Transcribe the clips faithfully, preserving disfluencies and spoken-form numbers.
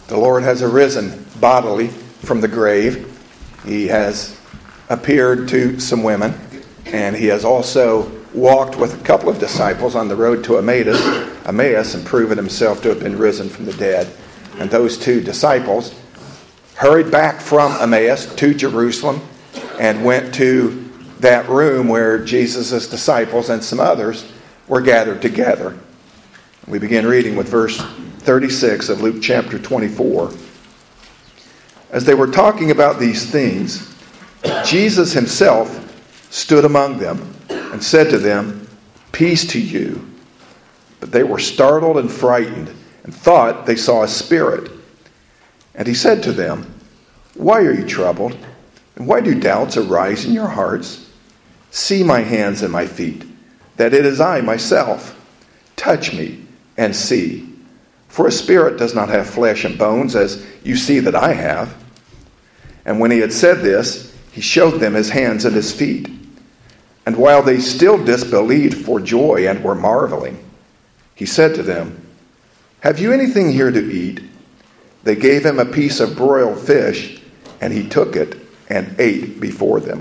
The Lord has arisen bodily from the grave. He has appeared to some women, and he has also walked with a couple of disciples on the road to Emmaus, Emmaus and proven himself to have been risen from the dead. And those two disciples hurried back from Emmaus to Jerusalem and went to that room where Jesus' disciples and some others were gathered together. We begin reading with verse thirty-six of Luke chapter twenty-four. As they were talking about these things, Jesus himself stood among them and said to them, "Peace to you." But they were startled and frightened and thought they saw a spirit. And he said to them, "Why are you troubled? And why do doubts arise in your hearts? See my hands and my feet, that it is I myself. Touch me and see. For a spirit does not have flesh and bones, as you see that I have." And when he had said this, he showed them his hands and his feet. And while they still disbelieved for joy and were marveling, he said to them, "Have you anything here to eat?" They gave him a piece of broiled fish, and he took it and ate before them.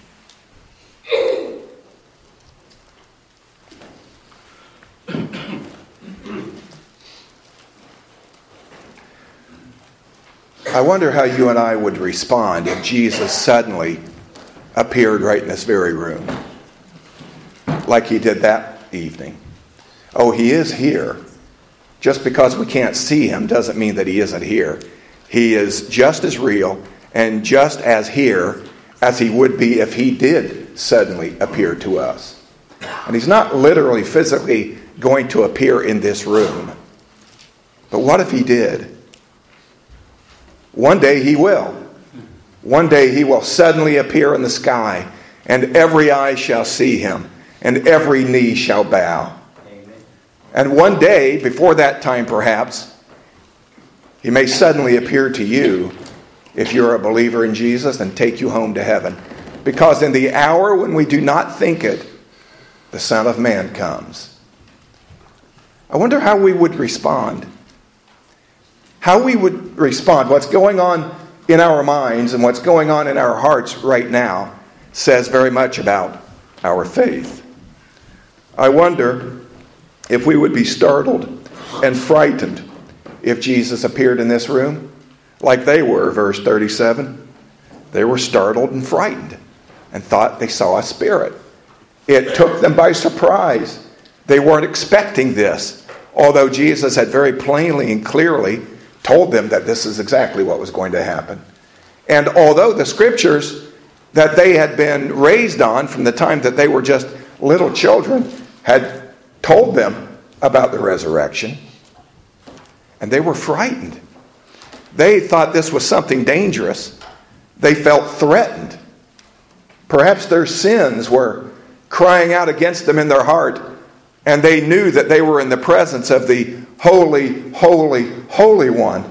I wonder how you and I would respond if Jesus suddenly appeared right in this very room, like he did that evening. Oh, he is here. Just because we can't see him doesn't mean that he isn't here. He is just as real and just as here as he would be if he did suddenly appear to us. And he's not literally, physically going to appear in this room. But what if he did? One day he will. One day he will suddenly appear in the sky, and every eye shall see him, and every knee shall bow. Amen. And one day, before that time perhaps, he may suddenly appear to you if you're a believer in Jesus and take you home to heaven. Because in the hour when we do not think it, the Son of Man comes. I wonder how we would respond. How we would respond. What's going on in our minds and what's going on in our hearts right now says very much about our faith. I wonder if we would be startled and frightened if Jesus appeared in this room like they were, verse thirty-seven. They were startled and frightened and thought they saw a spirit. It took them by surprise. They weren't expecting this, although Jesus had very plainly and clearly told them that this is exactly what was going to happen. And although the scriptures that they had been raised on from the time that they were just little children had told them about the resurrection, and they were frightened. They thought this was something dangerous. They felt threatened. Perhaps their sins were crying out against them in their heart, and they knew that they were in the presence of the Holy, Holy, Holy One.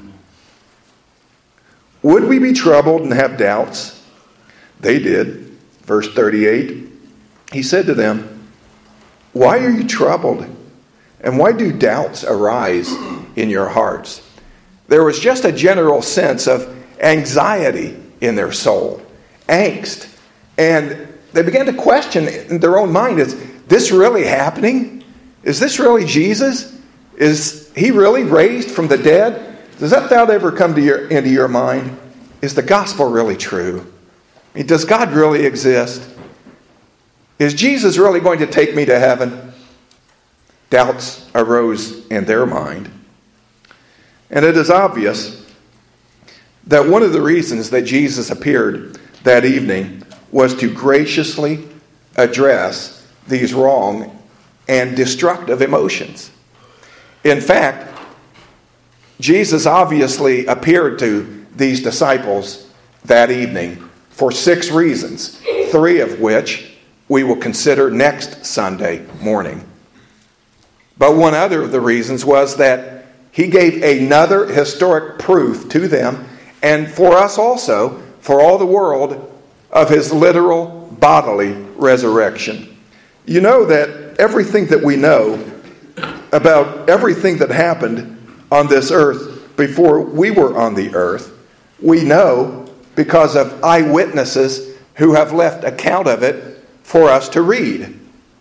Would we be troubled and have doubts? They did. Verse thirty-eight, he said to them, "Why are you troubled? And why do doubts arise in your hearts?" There was just a general sense of anxiety in their soul, angst. And they began to question in their own mind, is this really happening? Is this really Jesus? Is he really raised from the dead? Does that thought ever come to your, into your mind? Is the gospel really true? I mean, does God really exist? Is Jesus really going to take me to heaven? Doubts arose in their mind. And it is obvious that one of the reasons that Jesus appeared that evening was to graciously address these wrong and destructive emotions. In fact, Jesus obviously appeared to these disciples that evening for six reasons, three of which we will consider next Sunday morning. But one other of the reasons was that he gave another historic proof to them and for us also, for all the world, of his literal bodily resurrection. You know that everything that we know about everything that happened on this earth before we were on the earth. We know because of eyewitnesses who have left account of it for us to read.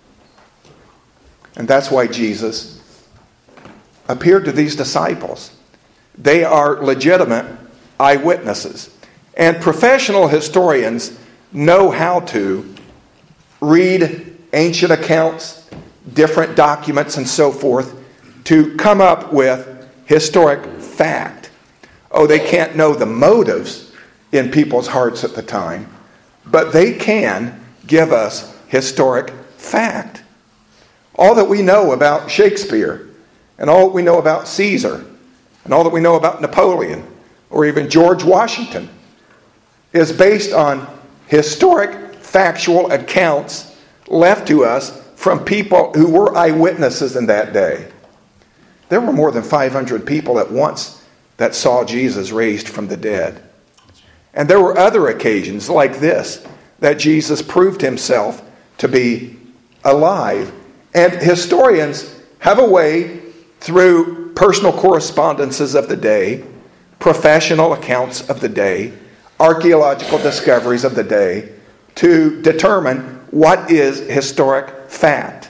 And that's why Jesus appeared to these disciples. They are legitimate eyewitnesses. And professional historians know how to read ancient accounts, different documents, and so forth to come up with historic fact. Oh, they can't know the motives in people's hearts at the time, but they can give us historic fact. All that we know about Shakespeare, and all that we know about Caesar, and all that we know about Napoleon, or even George Washington, is based on historic, factual accounts left to us from people who were eyewitnesses in that day. There were more than five hundred people at once that saw Jesus raised from the dead. And there were other occasions like this that Jesus proved himself to be alive. And historians have a way, through personal correspondences of the day, professional accounts of the day, archaeological discoveries of the day, to determine what is historic fact.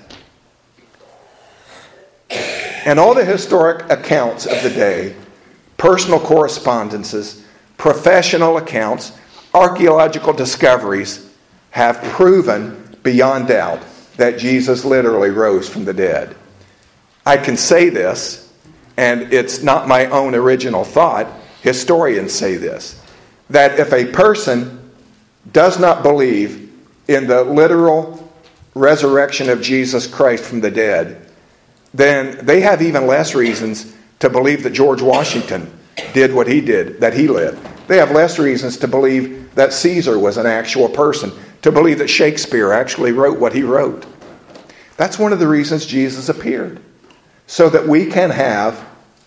And all the historic accounts of the day, personal correspondences, professional accounts, archaeological discoveries, have proven beyond doubt that Jesus literally rose from the dead. I can say this, and it's not my own original thought. Historians say this, that if a person does not believe in the literal resurrection of Jesus Christ from the dead, then they have even less reasons to believe that George Washington did what he did, that he lived. They have less reasons to believe that Caesar was an actual person, to believe that Shakespeare actually wrote what he wrote. That's one of the reasons Jesus appeared, so that we can have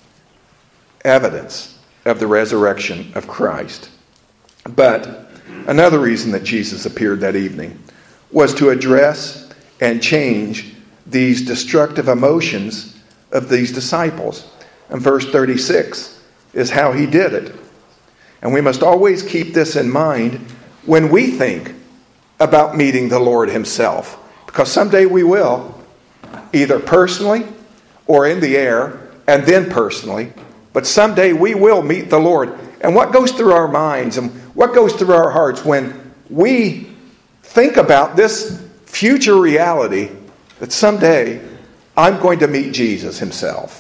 evidence of the resurrection of Christ. But another reason that Jesus appeared that evening was to address and change these destructive emotions of these disciples. And verse thirty-six is how he did it. And we must always keep this in mind when we think about meeting the Lord himself. Because someday we will, either personally or in the air, and then personally. But someday we will meet the Lord. And what goes through our minds and what goes through our hearts when we think about this future reality that someday I'm going to meet Jesus himself.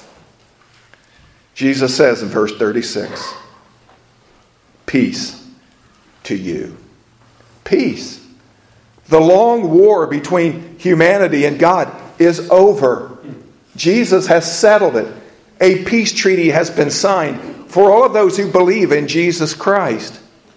Jesus says in verse thirty-six, peace to you. Peace. The long war between humanity and God is over. Jesus has settled it. A peace treaty has been signed for all of those who believe in Jesus Christ.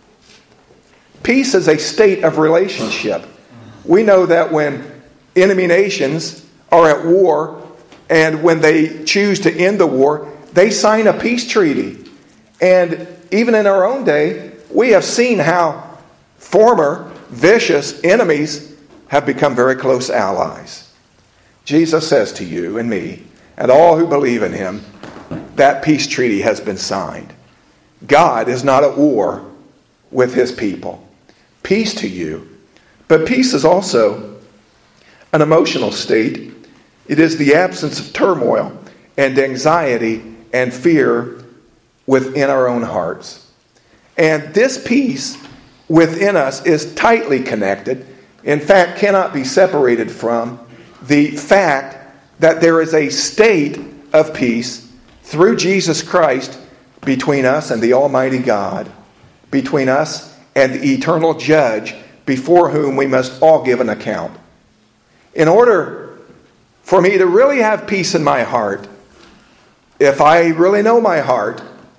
Peace is a state of relationship. We know that when enemy nations are at war, and when they choose to end the war, they sign a peace treaty. And even in our own day, we have seen how former vicious enemies have become very close allies. Jesus says to you and me, and all who believe in him, that peace treaty has been signed. God is not at war with his people. Peace to you. But peace is also an emotional state. It is the absence of turmoil and anxiety and fear within our own hearts. And this peace within us is tightly connected, in fact, cannot be separated from the fact that there is a state of peace through Jesus Christ between us and the Almighty God, between us and the eternal judge before whom we must all give an account. In order for me to really have peace in my heart, if I really know my heart,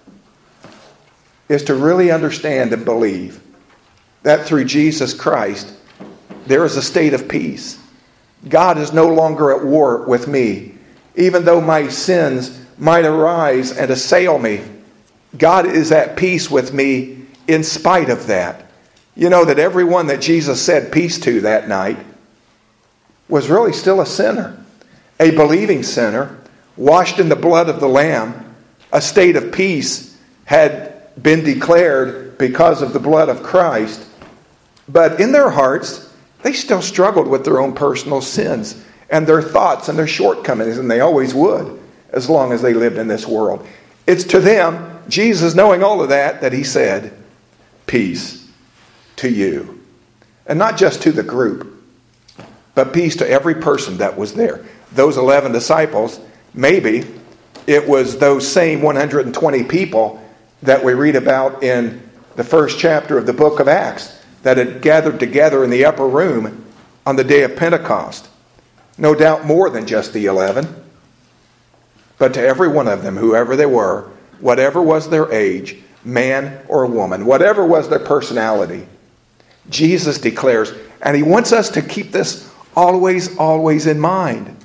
is to really understand and believe that through Jesus Christ there is a state of peace. God is no longer at war with me. Even though my sins might arise and assail me, God is at peace with me in spite of that. You know that everyone that Jesus said peace to that night was really still a sinner. A believing sinner, washed in the blood of the Lamb, a state of peace had been declared because of the blood of Christ. But in their hearts, they still struggled with their own personal sins and their thoughts and their shortcomings, and they always would as long as they lived in this world. It's to them, Jesus knowing all of that, that he said, peace to you. And not just to the group, but peace to every person that was there. Those eleven disciples, maybe it was those same one hundred twenty people that we read about in the first chapter of the book of Acts that had gathered together in the upper room on the day of Pentecost. No doubt more than just the eleven. But to every one of them, whoever they were, whatever was their age, man or woman, whatever was their personality, Jesus declares, and he wants us to keep this always, always in mind.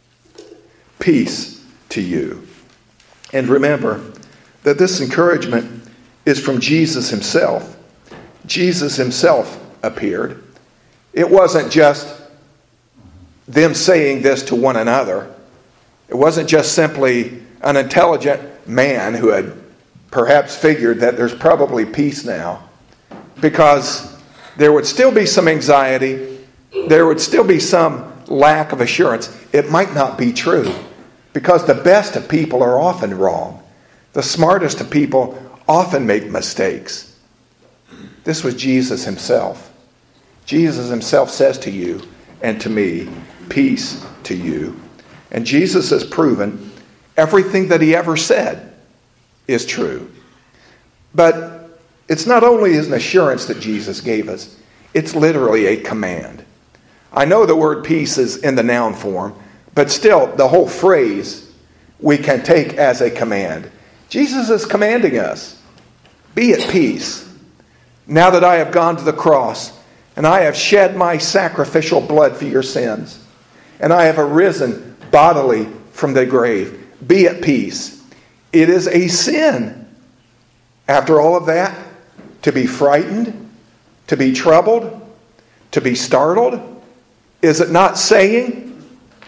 Peace to you. And remember that this encouragement is from Jesus himself. Jesus himself appeared. It wasn't just them saying this to one another. It wasn't just simply an intelligent man who had perhaps figured that there's probably peace now, because there would still be some anxiety. There would still be some lack of assurance. It might not be true, because the best of people are often wrong. The smartest of people often make mistakes. This was Jesus himself. Jesus himself says to you and to me, peace to you. And Jesus has proven everything that he ever said is true. But it's not only an assurance that Jesus gave us, it's literally a command. I know the word peace is in the noun form, but still the whole phrase we can take as a command. Jesus is commanding us, be at peace. Now that I have gone to the cross and I have shed my sacrificial blood for your sins, and I have arisen bodily from the grave, be at peace. It is a sin, after all of that, to be frightened, to be troubled, to be startled. Is it not saying?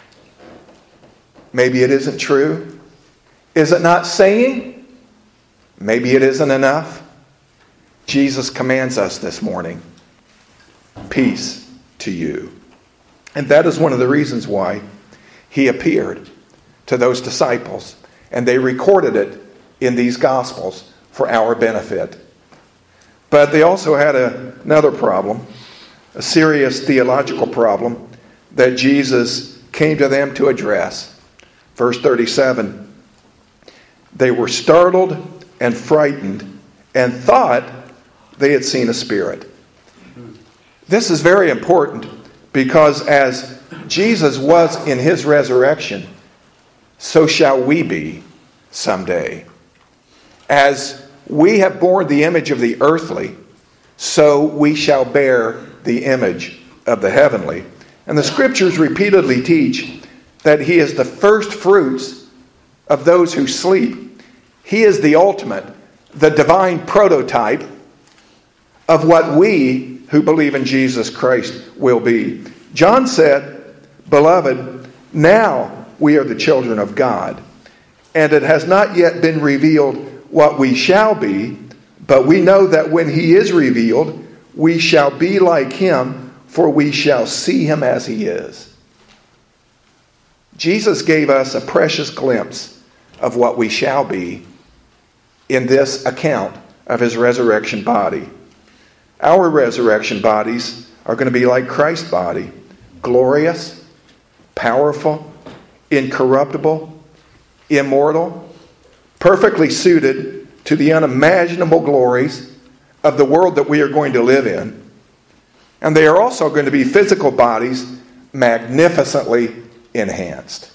Maybe it isn't true. Is it not saying? Maybe it isn't enough. Jesus commands us this morning, peace to you. And that is one of the reasons why he appeared to those disciples, and they recorded it in these Gospels for our benefit. But they also had a, another problem, a serious theological problem that Jesus came to them to address. Verse thirty-seven, they were startled and frightened and thought they had seen a spirit. This is very important, because as Jesus was in his resurrection, so shall we be someday. As we have borne the image of the earthly, so we shall bear the image of the heavenly. And the scriptures repeatedly teach that he is the first fruits of those who sleep. He is the ultimate, the divine prototype of what we who believe in Jesus Christ will be. John said, beloved, now we are the children of God, and it has not yet been revealed what we shall be, but we know that when he is revealed, we shall be like him, for we shall see him as he is. Jesus gave us a precious glimpse of what we shall be in this account of his resurrection body. Our resurrection bodies are going to be like Christ's body, glorious, powerful, incorruptible, immortal, perfectly suited to the unimaginable glories of the world that we are going to live in. And they are also going to be physical bodies magnificently enhanced.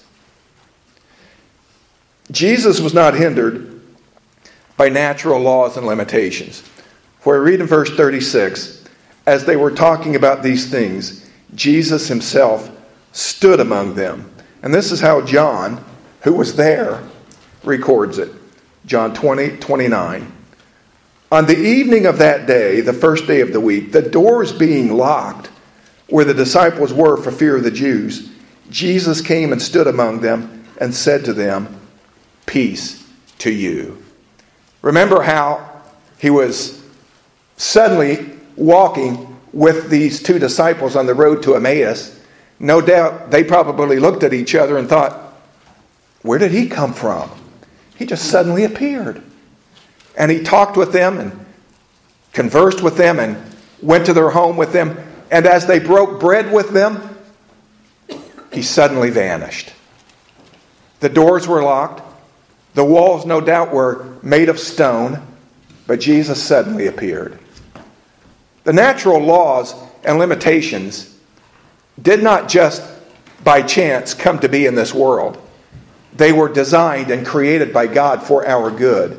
Jesus was not hindered by natural laws and limitations. For we read in verse thirty-six, as they were talking about these things, Jesus himself stood among them. And this is how John, who was there, records it. John twenty, twenty-nine. On the evening of that day, the first day of the week, the doors being locked where the disciples were for fear of the Jews, Jesus came and stood among them and said to them, peace to you. Remember how he was suddenly walking with these two disciples on the road to Emmaus. No doubt they probably looked at each other and thought, where did he come from? He just suddenly appeared. And he talked with them and conversed with them and went to their home with them. And as they broke bread with them, he suddenly vanished. The doors were locked. The walls, no doubt, were made of stone. But Jesus suddenly appeared. The natural laws and limitations did not just by chance come to be in this world. They were designed and created by God for our good,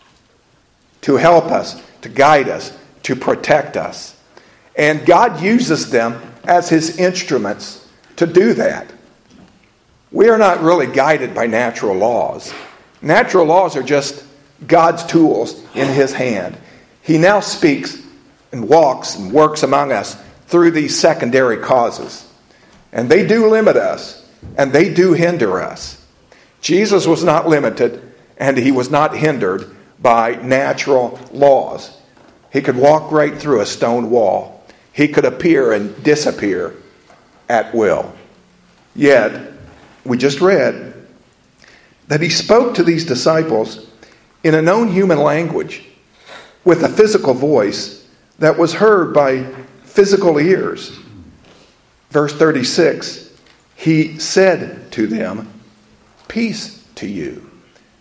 to help us, to guide us, to protect us. And God uses them as his instruments to do that. We are not really guided by natural laws. Natural laws are just God's tools in his hand. He now speaks and walks and works among us through these secondary causes. And they do limit us, and they do hinder us. Jesus was not limited, and he was not hindered by natural laws. He could walk right through a stone wall. He could appear and disappear at will. Yet, we just read that he spoke to these disciples in a known human language with a physical voice that was heard by physical ears. Verse thirty-six, he said to them, peace to you.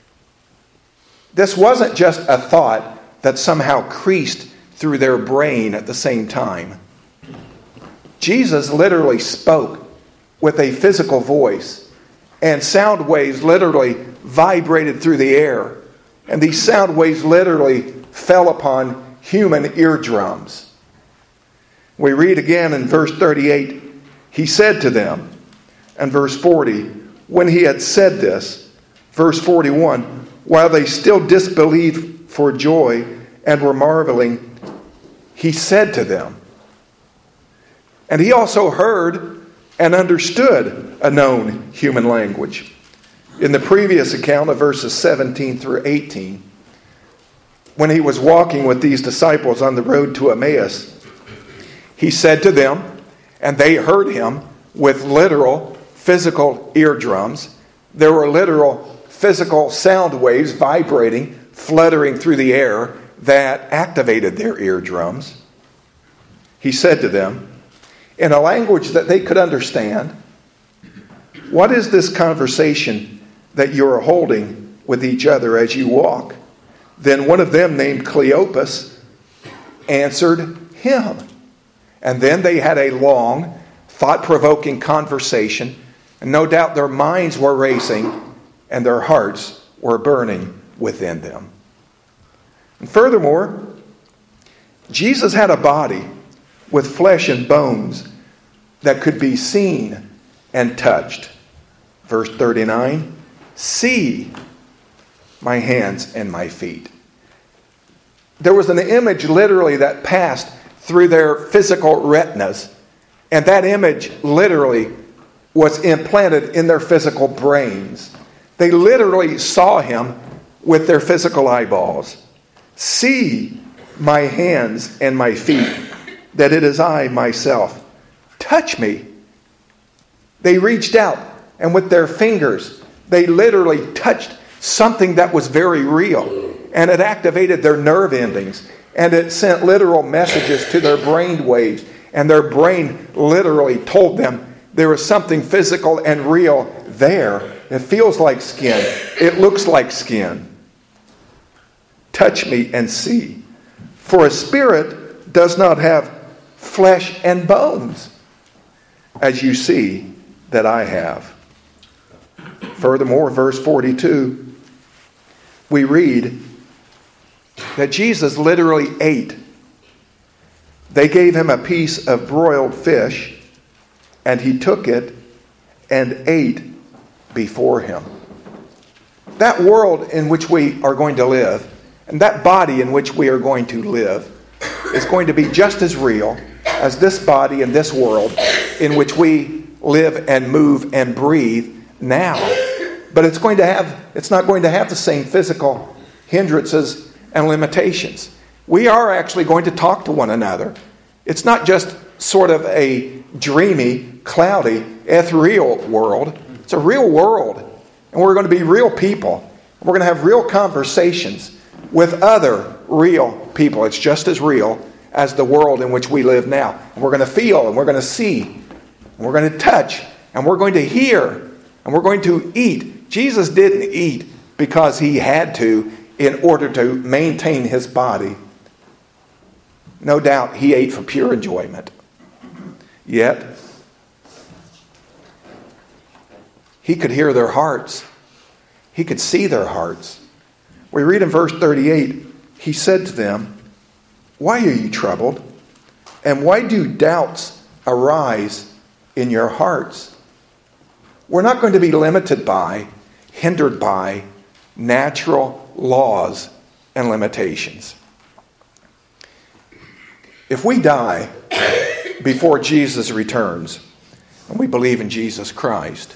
This wasn't just a thought that somehow creased through their brain at the same time. Jesus literally spoke with a physical voice, and sound waves literally vibrated through the air, and these sound waves literally fell upon human eardrums. We read again in verse thirty-eight, he said to them, and verse forty, when he had said this, verse forty-one, while they still disbelieved for joy and were marveling, he said to them. And he also heard and understood a known human language. In the previous account of verses seventeen through eighteen, when he was walking with these disciples on the road to Emmaus, he said to them, and they heard him with literal physical eardrums. There were literal physical sound waves vibrating, fluttering through the air that activated their eardrums. He said to them, in a language that they could understand, what is this conversation that you are holding with each other as you walk? Then one of them, named Cleopas, answered him. And then they had a long, thought-provoking conversation, and no doubt their minds were racing and their hearts were burning within them. And furthermore, Jesus had a body with flesh and bones that could be seen and touched. Verse thirty-nine, see my hands and my feet. There was an image literally that passed through their physical retinas, and that image literally was implanted in their physical brains. They literally saw him with their physical eyeballs. See my hands and my feet, that it is I myself. Touch me. They reached out, and with their fingers, they literally touched something that was very real. And it activated their nerve endings. And it sent literal messages to their brain waves. And their brain literally told them there was something physical and real there. It feels like skin. It looks like skin. Touch me and see. For a spirit does not have flesh and bones, as you see that I have. Furthermore, verse forty-two, we read that Jesus literally ate. They gave him a piece of broiled fish, and he took it and ate before him. That world in which we are going to live, and that body in which we are going to live, is going to be just as real as this body and this world in which we live and move and breathe now. but it's going to have, it's not going to have the same physical hindrances and limitations. We are actually going to talk to one another. It's not just sort of a dreamy, cloudy, ethereal world. It's a real world. And we're going to be real people. We're going to have real conversations with other real people. It's just as real as the world in which we live now. And we're going to feel, and we're going to see, and we're going to touch, and we're going to hear, and we're going to eat. Jesus didn't eat because he had to in order to maintain his body. No doubt he ate for pure enjoyment. Yet, he could hear their hearts. He could see their hearts. We read in verse thirty-eight, he said to them, "Why are you troubled? And why do doubts arise in your hearts?" We're not going to be limited by, hindered by, natural laws and limitations. If we die before Jesus returns, and we believe in Jesus Christ,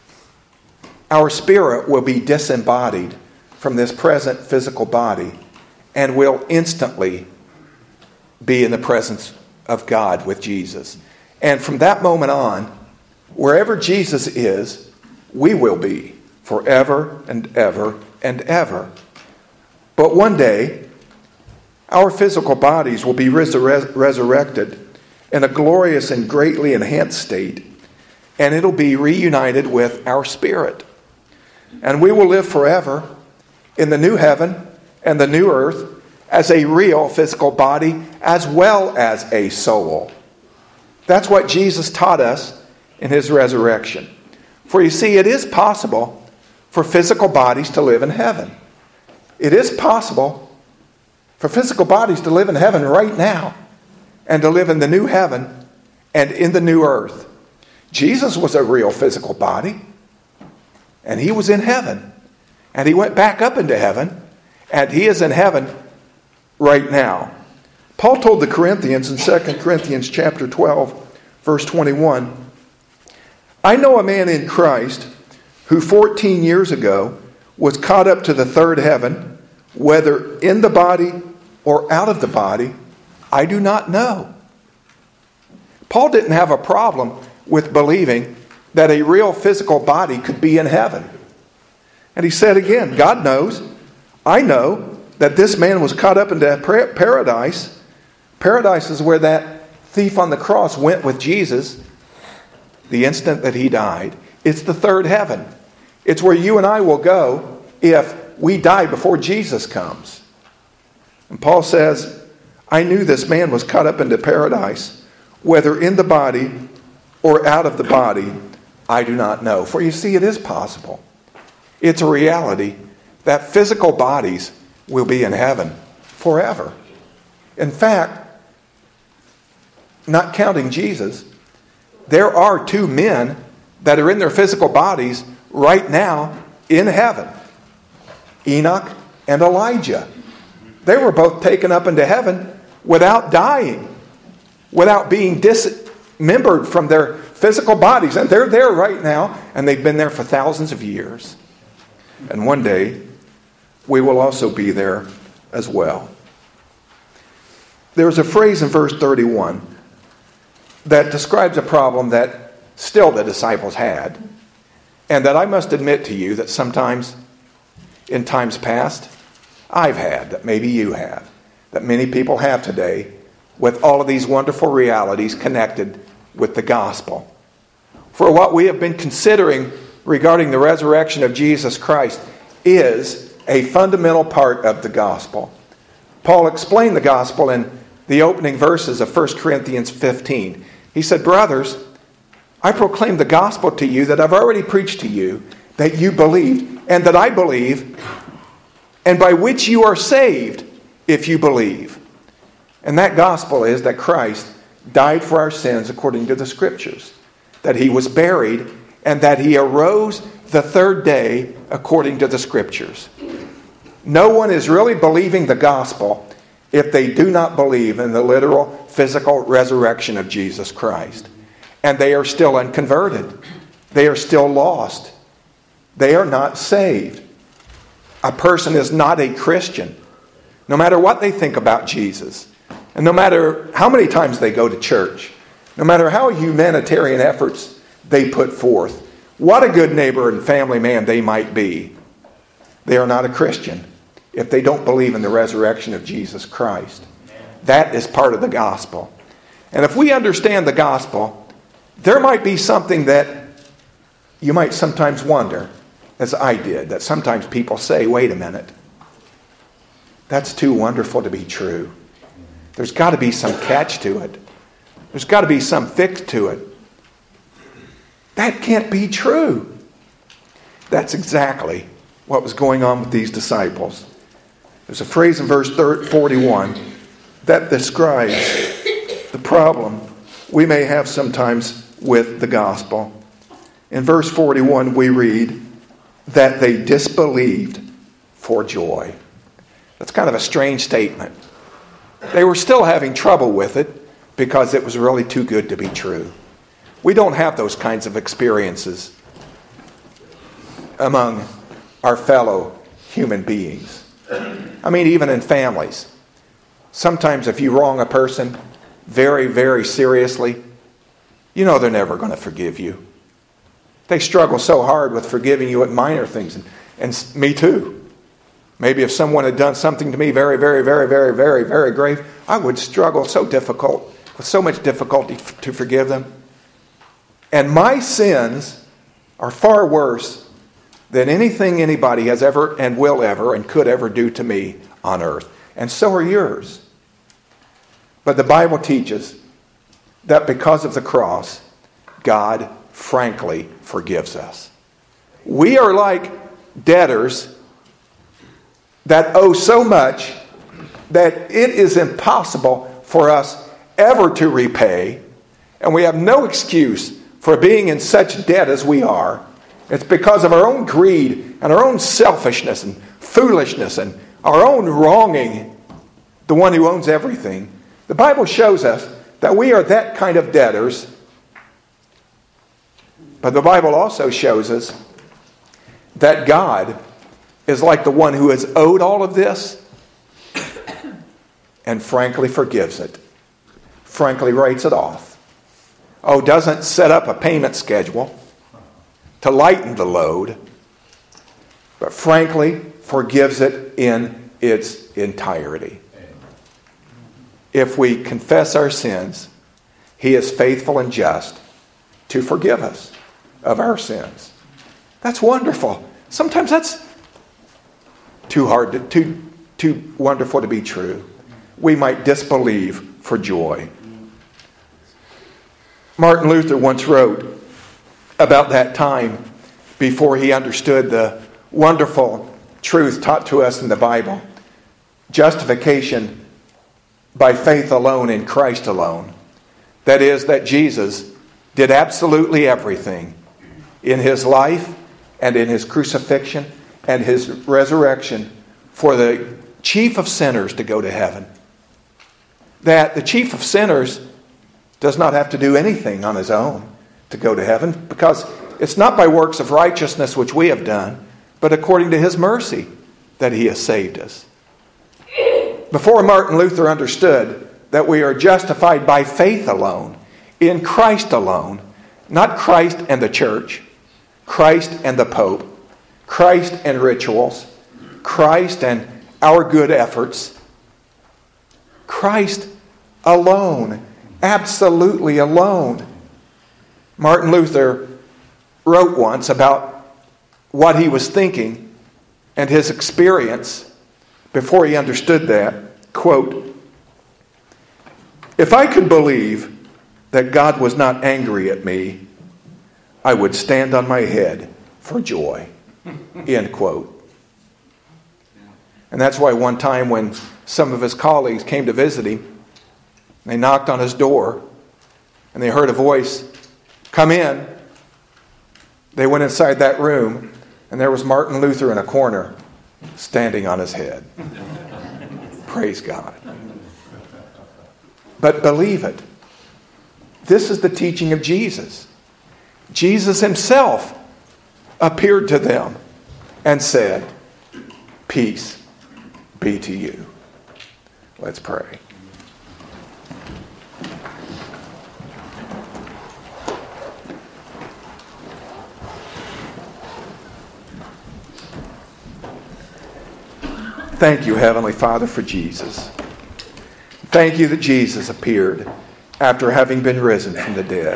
our spirit will be disembodied from this present physical body and will instantly be in the presence of God with Jesus. And from that moment on, wherever Jesus is, we will be forever and ever and ever. But one day, our physical bodies will be resur- resurrected in a glorious and greatly enhanced state, and it'll be reunited with our spirit. And we will live forever in the new heaven and the new earth as a real physical body as well as a soul. That's what Jesus taught us in his resurrection. For you see, it is possible for physical bodies to live in heaven. It is possible for physical bodies to live in heaven right now and to live in the new heaven and in the new earth. Jesus was a real physical body, and he was in heaven, and he went back up into heaven, and he is in heaven right now. Paul told the Corinthians in Second Corinthians chapter twelve, verse twenty-one, "I know a man in Christ who fourteen years ago was caught up to the third heaven, whether in the body or out of the body, I do not know." Paul didn't have a problem with believing that a real physical body could be in heaven. And he said again, God knows, I know that this man was caught up into paradise. Paradise is where that thief on the cross went with Jesus the instant that he died. It's the third heaven. It's where you and I will go if we die before Jesus comes. And Paul says, I knew this man was caught up into paradise, whether in the body or out of the body, I do not know. For you see, it is possible. It's a reality that physical bodies will be in heaven forever. In fact, not counting Jesus, there are two men that are in their physical bodies right now in heaven. Enoch and Elijah. They were both taken up into heaven without dying, without being dismembered from their physical bodies. And they're there right now, and they've been there for thousands of years. And one day, we will also be there as well. There's a phrase in verse thirty-one that describes a problem that still the disciples had, and that I must admit to you that sometimes in times past I've had, that maybe you have, that many people have today with all of these wonderful realities connected with the gospel. For what we have been considering regarding the resurrection of Jesus Christ is a fundamental part of the gospel. Paul explained the gospel in the opening verses of First Corinthians fifteen. He said, brothers, I proclaim the gospel to you that I've already preached to you, that you believed, and that I believe, and by which you are saved if you believe. And that gospel is that Christ died for our sins according to the Scriptures, that he was buried, and that he arose the third day according to the Scriptures. No one is really believing the gospel if they do not believe in the literal physical resurrection of Jesus Christ. And they are still unconverted. They are still lost. they are not saved. A person is not a Christian, no matter what they think about Jesus, and no matter how many times they go to church, no matter how humanitarian efforts they put forth, what a good neighbor and family man they might be. They are not a Christian if they don't believe in the resurrection of Jesus Christ. That is part of the gospel. And if we understand the gospel, there might be something that you might sometimes wonder, as I did, that sometimes people say, wait a minute, that's too wonderful to be true. There's got to be some catch to it. There's got to be some fix to it. That can't be true. That's exactly what was going on with these disciples. There's a phrase in verse forty-one that describes the problem we may have sometimes with the gospel. In verse forty-one we read that they disbelieved for joy. That's kind of a strange statement. They were still having trouble with it because it was really too good to be true. We don't have those kinds of experiences among our fellow human beings. I mean, even in families. Sometimes if you wrong a person very, very seriously, you know they're never going to forgive you. They struggle so hard with forgiving you at minor things. And, and me too. Maybe if someone had done something to me very, very, very, very, very, very grave, I would struggle so difficult, with so much difficulty f- to forgive them. And my sins are far worse than anything anybody has ever and will ever and could ever do to me on earth. And so are yours. But the Bible teaches that because of the cross, God frankly forgives us. We are like debtors that owe so much that it is impossible for us ever to repay, and we have no excuse for being in such debt as we are. It's because of our own greed and our own selfishness and foolishness and our own wronging the one who owns everything. The Bible shows us that we are that kind of debtors, but the Bible also shows us that God is like the one who has owed all of this and frankly forgives it. Frankly writes it off. Oh, doesn't set up a payment schedule to lighten the load, but frankly forgives it in its entirety. If we confess our sins, He is faithful and just to forgive us of our sins. That's wonderful. Sometimes that's too hard, to, too, too wonderful to be true. We might disbelieve for joy. Martin Luther once wrote about that time before he understood the wonderful truth taught to us in the Bible. Justification by faith alone in Christ alone. That is, that Jesus did absolutely everything in His life and in His crucifixion and His resurrection for the chief of sinners to go to heaven. That the chief of sinners does not have to do anything on his own to go to heaven, because it's not by works of righteousness which we have done, but according to His mercy that He has saved us. Before Martin Luther understood that we are justified by faith alone, in Christ alone, not Christ and the church, Christ and the Pope, Christ and rituals, Christ and our good efforts, Christ alone, absolutely alone. Martin Luther wrote once about what he was thinking and his experience before he understood that. Quote, "If I could believe that God was not angry at me, I would stand on my head for joy." End quote. And that's why one time when some of his colleagues came to visit him, they knocked on his door and they heard a voice, "Come in." They went inside that room and there was Martin Luther in a corner standing on his head. Praise God. But believe it. This is the teaching of Jesus. Jesus Himself appeared to them and said, "Peace be to you." Let's pray. Thank you, Heavenly Father, for Jesus. Thank you that Jesus appeared after having been risen from the dead.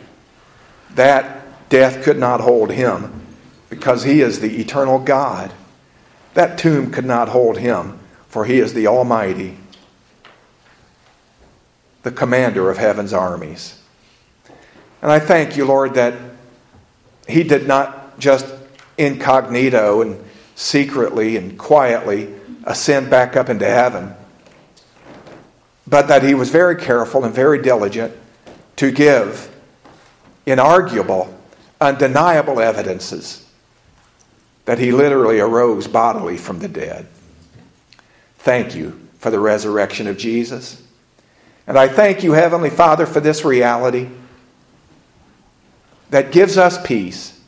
That death could not hold him because he is the eternal God. That tomb could not hold him, for he is the Almighty, the commander of heaven's armies. And I thank you, Lord, that he did not just incognito and secretly and quietly ascend back up into heaven, but that he was very careful and very diligent to give inarguable, undeniable evidences that he literally arose bodily from the dead. Thank you for the resurrection of Jesus. And I thank you, Heavenly Father, for this reality that gives us peace.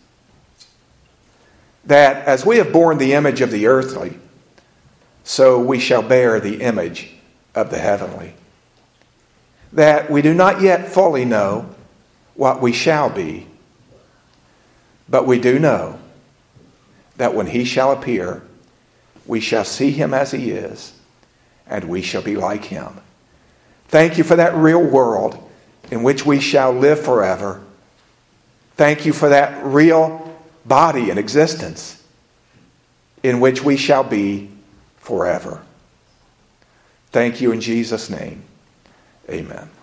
That as we have borne the image of the earthly, so we shall bear the image of the heavenly. That we do not yet fully know what we shall be, but we do know that when he shall appear, we shall see him as he is, and we shall be like him. Thank you for that real world in which we shall live forever. Thank you for that real body and existence in which we shall be forever. Thank you in Jesus' name. Amen.